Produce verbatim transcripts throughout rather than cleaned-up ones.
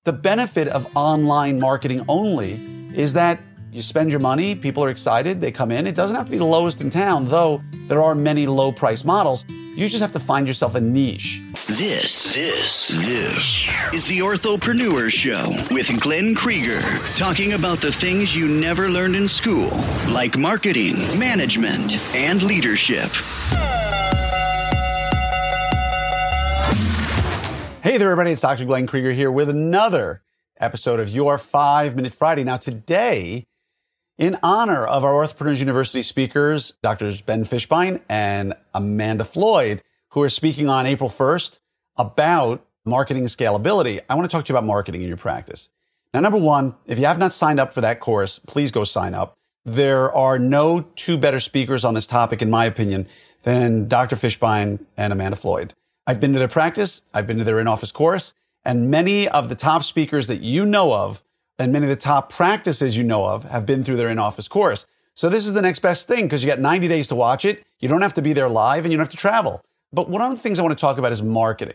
The benefit of online marketing only is that you spend your money, people are excited, they come in. It doesn't have to be the lowest in town, though there are many low-price models. You just have to find yourself a niche. This, this, this is the Orthopreneur Show with Glenn Krieger, talking about the things you never learned in school, like marketing, management, and leadership. Hey there, everybody. It's Doctor Glenn Krieger here with another episode of Your five minute Friday. Now, today, in honor of our Orthopreneurs University speakers, Doctors Ben Fishbein and Amanda Floyd, who are speaking on April first about marketing scalability, I want to talk to you about marketing in your practice. Now, number one, if you have not signed up for that course, please go sign up. There are no two better speakers on this topic, in my opinion, than Doctor Fishbein and Amanda Floyd. I've been to their practice, I've been to their in-office course, and many of the top speakers that you know of and many of the top practices you know of have been through their in-office course. So this is the next best thing because you got ninety days to watch it. You don't have to be there live and you don't have to travel. But one of the things I want to talk about is marketing.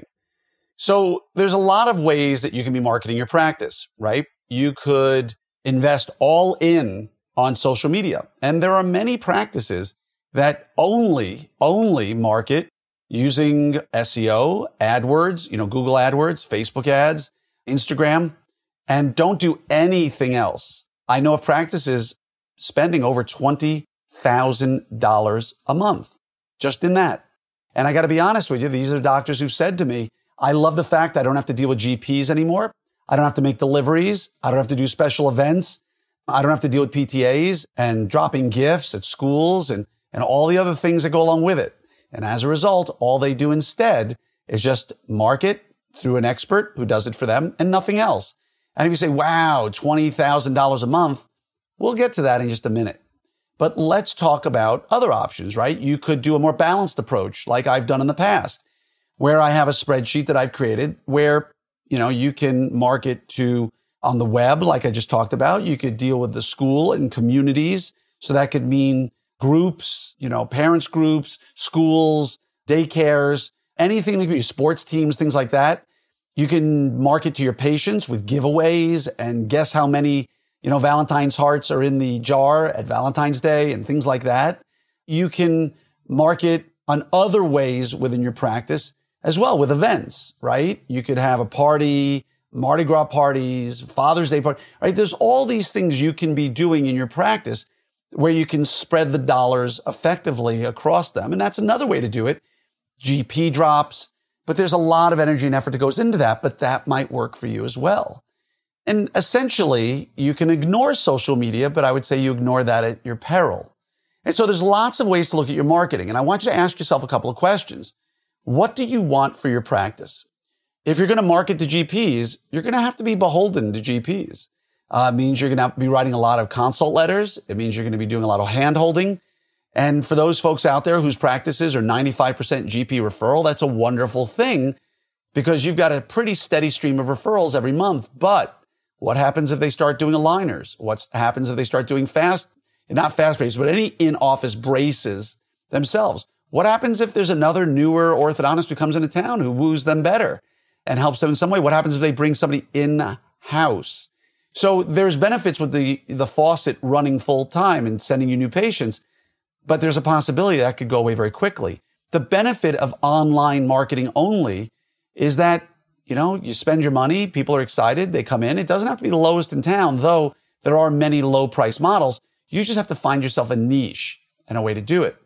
So there's a lot of ways that you can be marketing your practice, right? You could invest all in on social media. And there are many practices that only, only market using S E O, AdWords, you know, Google AdWords, Facebook ads, Instagram, and don't do anything else. I know of practices spending over twenty thousand dollars a month just in that. And I got to be honest with you, these are doctors who've said to me, I love the fact I don't have to deal with G Ps anymore. I don't have to make deliveries. I don't have to do special events. I don't have to deal with P T As and dropping gifts at schools and, and all the other things that go along with it. And as a result, all they do instead is just market through an expert who does it for them and nothing else. And if you say, wow, twenty thousand dollars a month, we'll get to that in just a minute. But let's talk about other options, right? You could do a more balanced approach like I've done in the past, where I have a spreadsheet that I've created where, you know, you can market to on the web, like I just talked about. You could deal with the school and communities. So that could mean groups, you know, parents groups, schools, daycares, anything that could be sports teams, things like that. You can market to your patients with giveaways and guess how many, you know, Valentine's hearts are in the jar at Valentine's Day and things like that. You can market on other ways within your practice as well with events, right? You could have a party, Mardi Gras parties, Father's Day party, right? There's all these things you can be doing in your practice where you can spread the dollars effectively across them. And that's another way to do it. G P drops, but there's a lot of energy and effort that goes into that, but that might work for you as well. And essentially, you can ignore social media, but I would say you ignore that at your peril. And so there's lots of ways to look at your marketing. And I want you to ask yourself a couple of questions. What do you want for your practice? If you're going to market to G Ps, you're going to have to be beholden to G Ps. Uh, it means you're going to have to be writing a lot of consult letters. It means you're going to be doing a lot of hand-holding. And for those folks out there whose practices are ninety-five percent G P referral, that's a wonderful thing because you've got a pretty steady stream of referrals every month. But what happens if they start doing aligners? What happens if they start doing fast, not fast braces, but any in-office braces themselves? What happens if there's another newer orthodontist who comes into town who woos them better and helps them in some way? What happens if they bring somebody in-house? So there's benefits with the, the faucet running full time and sending you new patients, but there's a possibility that could go away very quickly. The benefit of online marketing only is that, you know, you spend your money, people are excited, they come in. It doesn't have to be the lowest in town, though there are many low price models. You just have to find yourself a niche and a way to do it.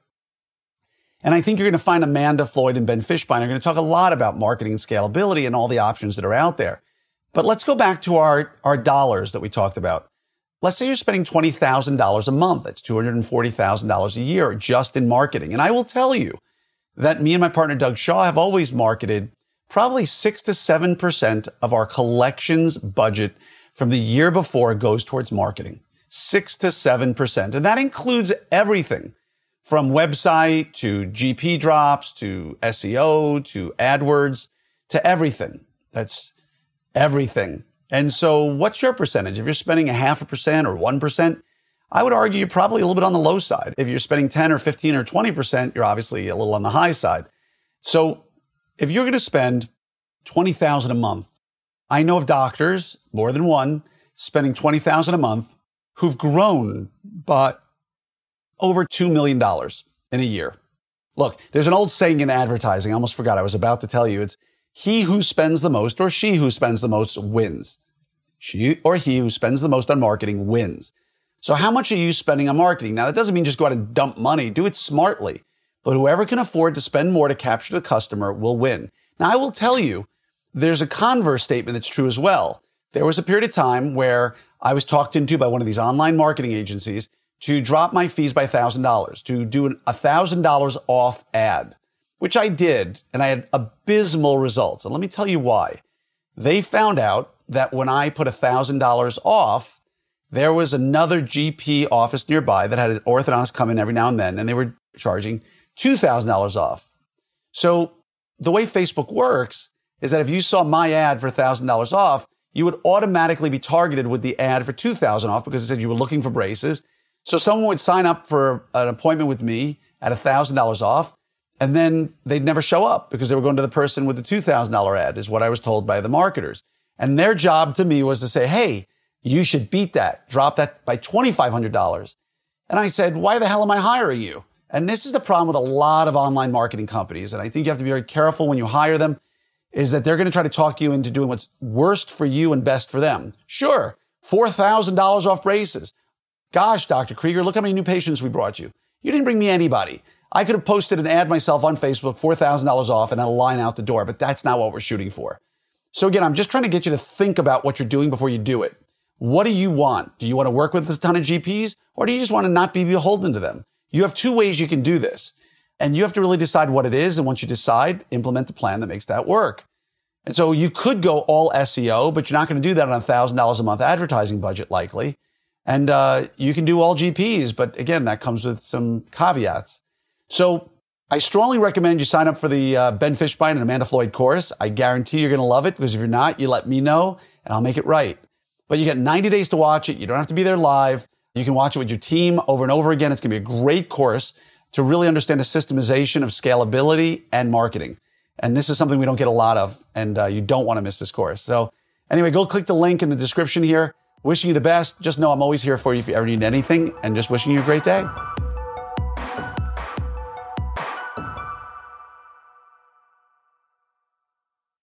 And I think you're going to find Amanda Floyd and Ben Fishbein are going to talk a lot about marketing and scalability and all the options that are out there. But let's go back to our, our dollars that we talked about. Let's say you're spending twenty thousand dollars a month. That's two hundred forty thousand dollars a year just in marketing. And I will tell you that me and my partner, Doug Shaw, have always marketed probably six to seven percent of our collections budget from the year before goes towards marketing. Six to seven percent. And that includes everything from website to G P drops to S E O to AdWords to everything. That's everything. And so what's your percentage? If you're spending a half a percent or one percent, I would argue you're probably a little bit on the low side. If you're spending ten or fifteen or twenty percent, you're obviously a little on the high side. So if you're going to spend twenty thousand dollars a month I know of doctors, more than one, spending twenty thousand dollars a month who've grown by over two million dollars in a year. Look, there's an old saying in advertising. I almost forgot. I was about to tell you. It's he who spends the most or she who spends the most wins. She or he who spends the most on marketing wins. So how much are you spending on marketing? Now, that doesn't mean just go out and dump money. Do it smartly. But whoever can afford to spend more to capture the customer will win. Now, I will tell you, there's a converse statement that's true as well. There was a period of time where I was talked into by one of these online marketing agencies to drop my fees by one thousand dollars, to do an one thousand dollars off ad, which I did, and I had abysmal results. And let me tell you why. They found out that when I put one thousand dollars off, there was another G P office nearby that had an orthodontist come in every now and then, and they were charging two thousand dollars off. So the way Facebook works is that if you saw my ad for one thousand dollars off, you would automatically be targeted with the ad for two thousand dollars off because it said you were looking for braces. So someone would sign up for an appointment with me at one thousand dollars off, and then they'd never show up because they were going to the person with the two thousand dollars ad, is what I was told by the marketers. And their job to me was to say, hey, you should beat that. Drop that by two thousand five hundred dollars. And I said, why the hell am I hiring you? And this is the problem with a lot of online marketing companies. And I think you have to be very careful when you hire them, is that they're going to try to talk you into doing what's worst for you and best for them. Sure, four thousand dollars off braces. Gosh, Doctor Krieger, look how many new patients we brought you. You didn't bring me anybody. I could have posted an ad myself on Facebook, four thousand dollars off, and had a line out the door, but that's not what we're shooting for. So again, I'm just trying to get you to think about what you're doing before you do it. What do you want? Do you want to work with a ton of G Ps, or do you just want to not be beholden to them? You have two ways you can do this, and you have to really decide what it is. And once you decide, implement the plan that makes that work. And so you could go all S E O, but you're not going to do that on a one thousand dollars a month advertising budget, likely. And uh, you can do all G Ps, but again, that comes with some caveats. So I strongly recommend you sign up for the uh, Ben Fishbein and Amanda Floyd course. I guarantee you're going to love it, because if you're not, you let me know, and I'll make it right. But you get ninety days to watch it. You don't have to be there live. You can watch it with your team over and over again. It's going to be a great course to really understand the systemization of scalability and marketing. And this is something we don't get a lot of, and uh, you don't want to miss this course. So anyway, go click the link in the description here. Wishing you the best. Just know I'm always here for you if you ever need anything, and just wishing you a great day.